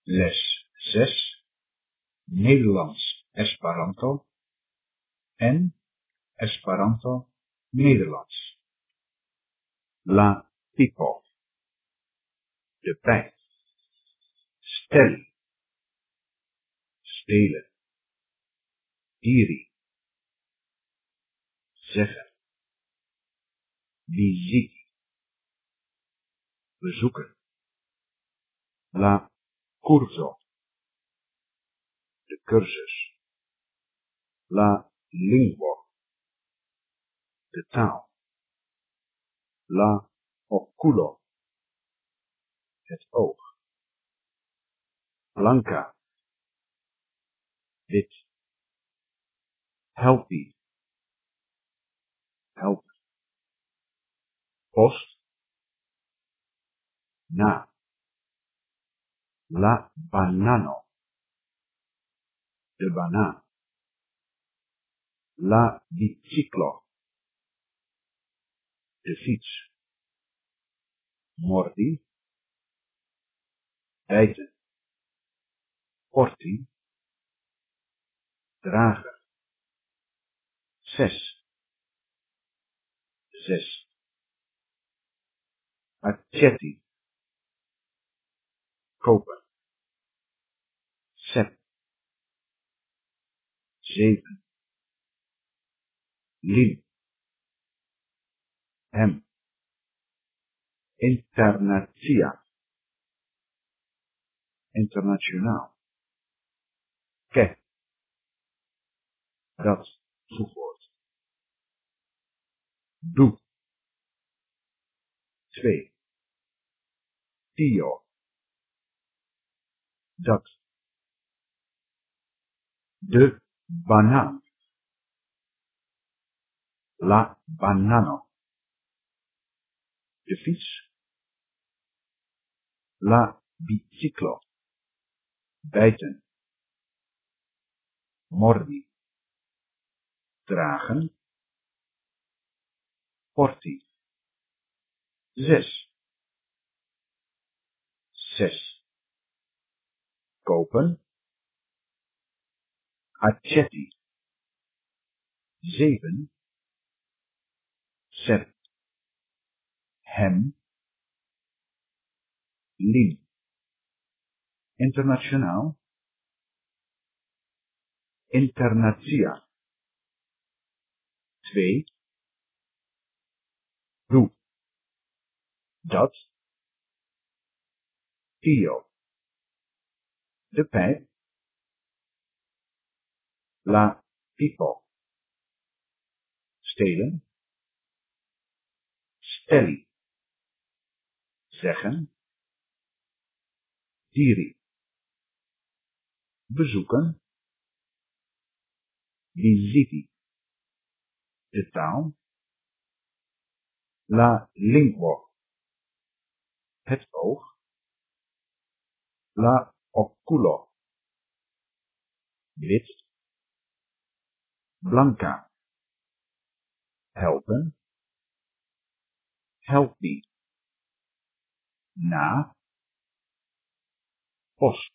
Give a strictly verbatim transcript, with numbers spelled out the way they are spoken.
Les zes, Nederlands Esperanto en Esperanto Nederlands. La pipo, de pijp. Steli, spelen. Diri, zeggen. Visiti, bezoeken. La curso, de cursus. La lingua, de taal. La oculo, het oog. Blanca, wit. Helpi, helpen. Post, na. La banano, de banaan. La biciclo, de fiets. Mordi, bijten. Porti, dragen. Zes, zes. Accetti, kopen. Sep, zeven. Lim, hem. Internatia, internationaal. Ke, dat, voegwoord. Doe, twee. Tio, dat. De banaan. La banano, de fiets. La biciclo, bijten. Mordi, dragen. Porti, zes. Zes. Kopen. Accetti, zeven. Sep, hem. Lim, internationaal. Internatia, twee. Doe, dat. Tio, de pijp. La pipo, stelen. Steli, zeggen. Diri, bezoeken. Visiti, de taal. La lingua, het oog. La oculo, wit. Blanca, helpen. Helpi, na. Post.